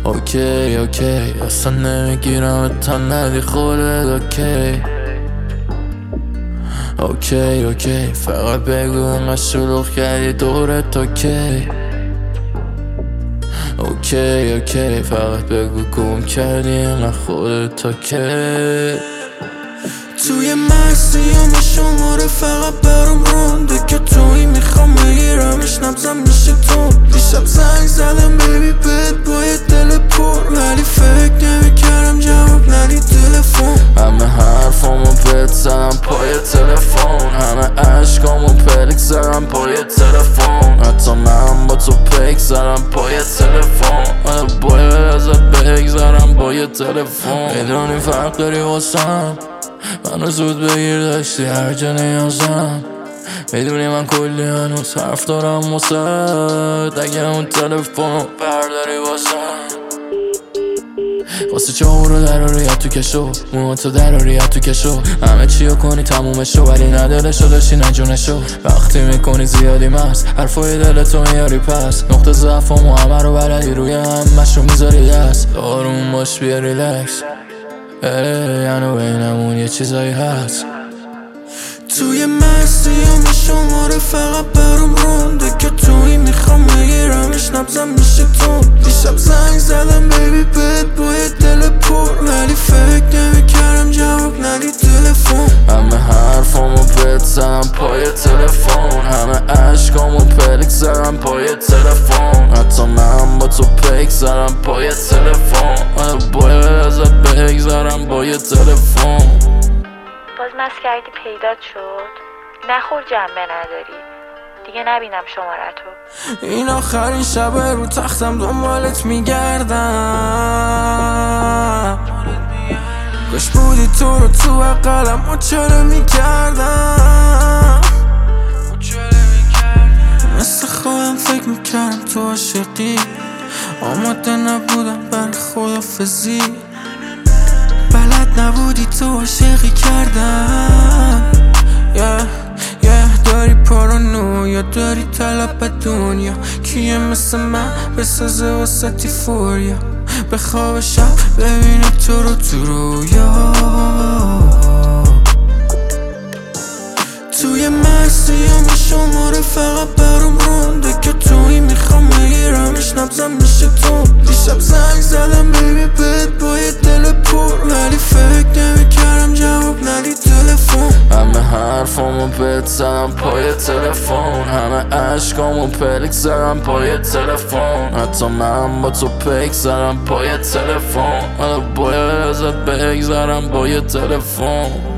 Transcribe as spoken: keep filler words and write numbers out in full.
اوکی اوکی اصلا نمیگیرم تا ندی خودت اوکی اوکی اوکی فقط بگو انقدر شلوغ کردی دورت اوکی اوکی اوکی فقط بگو گم کردی انقدر خودت اوکی توی مسیام شماره فقط برام رونده که توی میخوام بگیرمش نبزم میشه تو دیشب زنگ زدم بیبی بهت با یه دل پر ولی فکر نمیکردم جواب ندی تلفن همه حرفامو بهت زدم پای تلفن همه عشقامو پلک زدم پای تلفن حتی من با تو پیک زدم پای تلفن من باید ازت بگذرم با یه تلفن میدونی فرق داری واسم منو زود بگیر داشتی هر جا نیازم میدونی من کلی هنوز حرف دارم واسه اگه اون تلفن برداری واسم واسه چهار رو درارید تو کشو موهاتو درارید تو کشو همه چیو کنی تمومشو ولی ندلشو داشتی نجونشو وقتی میکنی زیادی مست حرفای دلتو میاری پس نقطه ضعفامو همه رو بلدی روی همش رو میذاری دست آروم باش بیا ریلکس یعنی بینمون یه چیزایی هست توی مسیام شماره فقط برام رونده که توی میخوام بگیرمش نبزم میشه تو دیشب زنگ زدم بیبی بهت با یه دل پر ولی فکر نمیکردم جواب ندی تلفن همه حرفامو بهت زدم پای تلفن همه عشقامو پلک زدم پای تلفن حتی من با تو پیک زدم پای تلفن من باید ازت بگذرم با یه تلفن باز مست کردی پیدات شد نخور جنبه نداری دیگه نبینم شمارتو این آخرین شبه رو تختم دنبالت میگردم کاش بودی تو رو تو قلم مچاله میکردم مثل خودم فکر میکردم تو عاشقی آماده نبودم برای خدافزی بلد نبودی تو عاشقی کردن yeah, yeah, داری پارانویا داری طلب دنیا کیه مثل من بسازه واسه تیفوریا به خواب شب ببینه تو رو تو رویا توی مسیام شماره فقط برام رونده که توی میخوام بگیرمش نبزم میشه تو دیشب زنگ زدم بیبی بهت با یه دل پر ولی فکر نمیکردم جواب ندی تلفن همه حرفامو بهت زدم پای تلفن همه عشقامو پلک زدم پای تلفن حتی من با تو پیک زدم پای تلفن من باید ازت بگذرم با یه تلفن